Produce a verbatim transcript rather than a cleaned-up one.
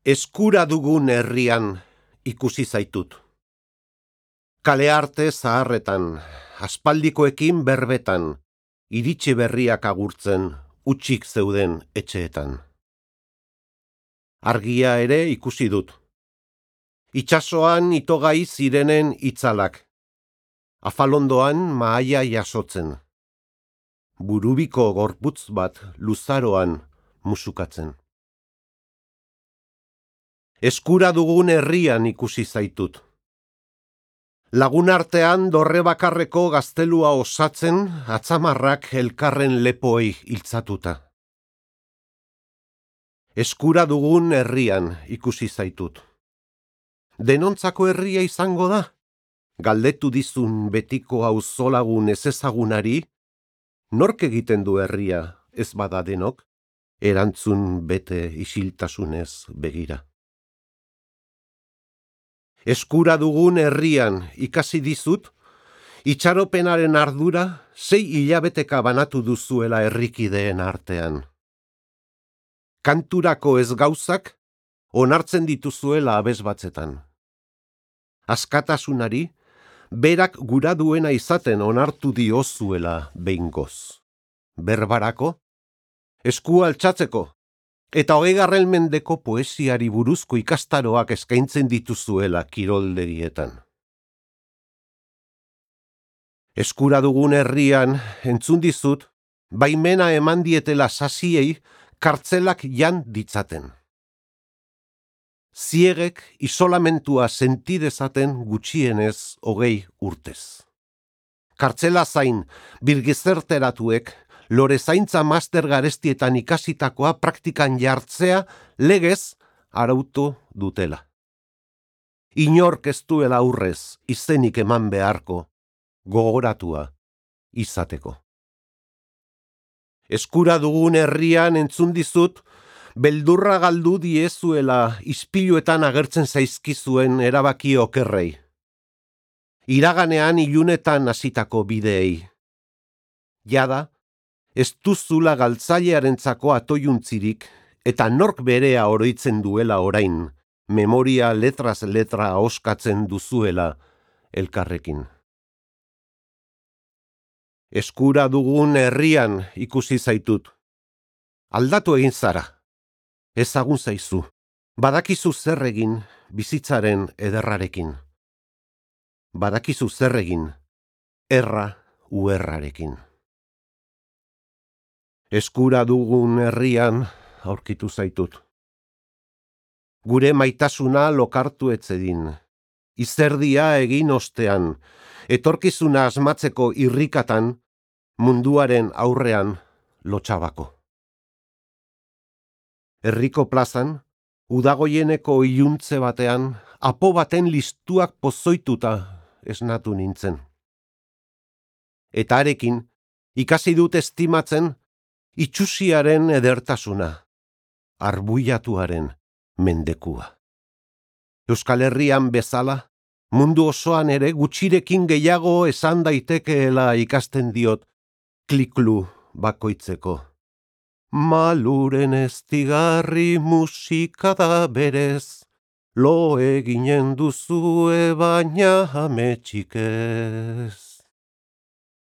Eskura dugun herrian ikusi zaitut. Kale arte zaharretan, aspaldikoekin berbetan, iritsi berriak agurtzen, utxik zeuden etxeetan. Argia ere ikusi dut. Itsasoan itogai zirenen itzalak. Afalondoan mahaia jasotzen. Burubiko gorputz bat luzaroan musukatzen. Eskura dugun herrian ikusi zaitut. Lagun artean dorre bakarreko gaztelua osatzen, atzamarrak elkarren lepoei hiltzatuta. Eskura dugun herrian ikusi zaitut. Denontzako herria izango da? Galdetu dizun betiko auzolagun ezezagunari, nork egiten du herria ez bada denok, erantzun bete isiltasunez begira. Eskura dugun herrian ikasi dizut, itxaropenaren ardura sei hilabeteka banatu duzuela herrikideen artean. Kanturako ez gauzak onartzen dituzuela abesbatzetan. Askatasunari berak gura duena izaten onartu diozuela behingoz. Berbarako, esku altxatzeko, eta hogeigarren mendeko poesiari buruzko ikastaroak eskaintzen dituzuela kiroldegietan. Eskura dugun herrian entzun dizut, baimena eman dietela sasiei kartzelak jan ditzaten. Ziegek isolamentua senti dezaten gutxienez hogei urtez. Kartzela zain birgizerteratuek lore zaintza master garestietan ikasitakoa praktikan jartzea legez arautu dutela. Inork ez duela aurrez izenik eman beharko, gogoratua izateko. Eskura dugun herrian entzun dizut, beldurra galdu diezuela ispiluetan agertzen zaizkizuen erabaki okerrei. Iraganean ilunetan hasitako bideei. Jada, ez duzula galtzailearentzako atoiuntzirik eta nork berea oroitzen duela orain, memoria letraz letra ahoskatzen duzuela elkarrekin. Eskura dugun herrian ikusi zaitut. Aldatu egin zara. Ezagun zaizu. Badakizu zer egin bizitzaren ederrarekin. Badakizu zer egin erra uerrarekin. Eskura dugun herrian aurkitu zaitut. Gure maitasuna lokartu etzedin. Izerdia egin ostean, etorkizuna asmatzeko irrikatan, munduaren aurrean lotxabako. Herriko plazan, udagoieneko iluntze batean, apo baten listuak pozoituta esnatu nintzen. Eta harekin, ikasi dut estimatzen, itxusiaren edertasuna, arbuiatuaren mendekua. Euskal Herrian bezala, mundu osoan ere gutxirekin gehiago esan daitekeela ikasten diot kliklu bakoitzeko. Maluren eztigarri musika da berez, lo eginen duzue baina ametsik ez.